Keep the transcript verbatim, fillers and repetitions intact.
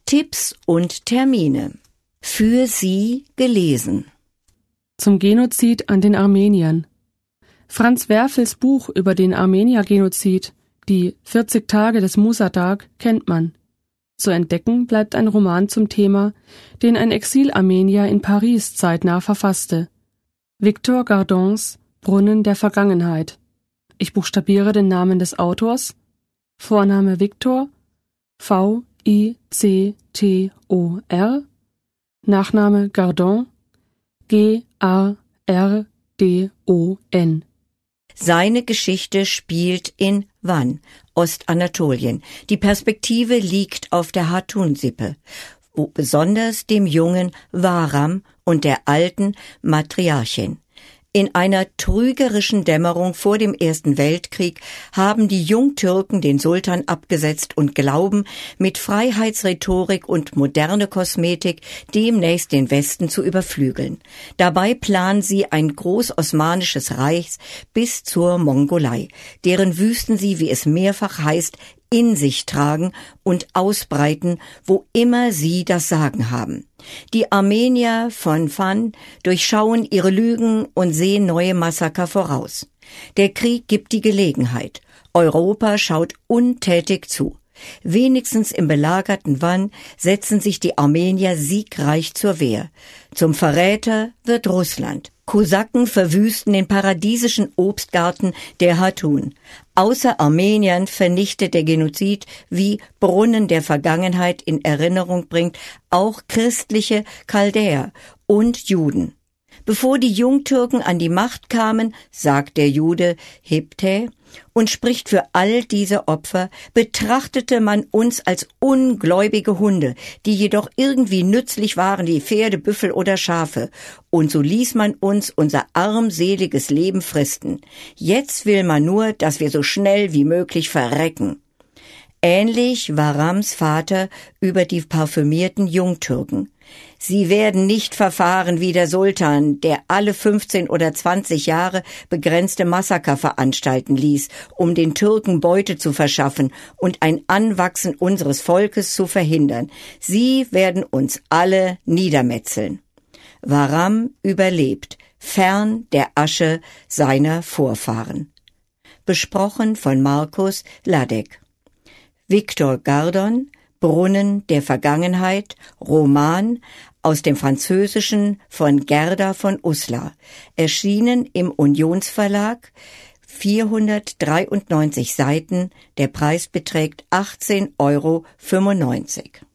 Tipps und Termine. Für Sie gelesen. Zum Genozid an den Armeniern. Franz Werfels Buch über den Armenier-Genozid, die vierzig Tage des Musa-Dag, kennt man. Zu entdecken bleibt ein Roman zum Thema, den ein Exil-Armenier in Paris zeitnah verfasste. Victor Gardons Brunnen der Vergangenheit. Ich buchstabiere den Namen des Autors. Vorname Victor, V I C T O R, Nachname Gardon, G A R D O N. Seine Geschichte spielt in Van, Ostanatolien. Die Perspektive liegt auf der Hatun-Sippe, wo besonders dem jungen Varam und der alten Matriarchin. In einer trügerischen Dämmerung vor dem Ersten Weltkrieg haben die Jungtürken den Sultan abgesetzt und glauben, mit Freiheitsrhetorik und moderne Kosmetik demnächst den Westen zu überflügeln. Dabei planen sie ein großosmanisches Reich bis zur Mongolei, deren Wüsten sie, wie es mehrfach heißt, in sich tragen und ausbreiten, wo immer sie das Sagen haben. Die Armenier von Van durchschauen ihre Lügen und sehen neue Massaker voraus. Der Krieg gibt die Gelegenheit. Europa schaut untätig zu. Wenigstens im belagerten Van setzen sich die Armenier siegreich zur Wehr. Zum Verräter wird Russland. Kosaken verwüsten den paradiesischen Obstgarten der Hatun. Außer Armeniern vernichtet der Genozid, wie Brunnen der Vergangenheit in Erinnerung bringt, auch christliche Chaldäer und Juden. Bevor die Jungtürken an die Macht kamen, sagt der Jude Heptä und spricht für all diese Opfer, betrachtete man uns als ungläubige Hunde, die jedoch irgendwie nützlich waren wie Pferde, Büffel oder Schafe. Und so ließ man uns unser armseliges Leben fristen. Jetzt will man nur, dass wir so schnell wie möglich verrecken. Ähnlich war Rams Vater über die parfümierten Jungtürken. Sie werden nicht verfahren wie der Sultan, der alle fünfzehn oder zwanzig Jahre begrenzte Massaker veranstalten ließ, um den Türken Beute zu verschaffen und ein Anwachsen unseres Volkes zu verhindern. Sie werden uns alle niedermetzeln. Varam überlebt, fern der Asche seiner Vorfahren. Besprochen von Markus Ladek. Victor Gardon, Brunnen der Vergangenheit, Roman aus dem Französischen von Gerda von Uslar, erschienen im Unionsverlag, vierhundertdreiundneunzig Seiten, der Preis beträgt achtzehn Euro fünfundneunzig.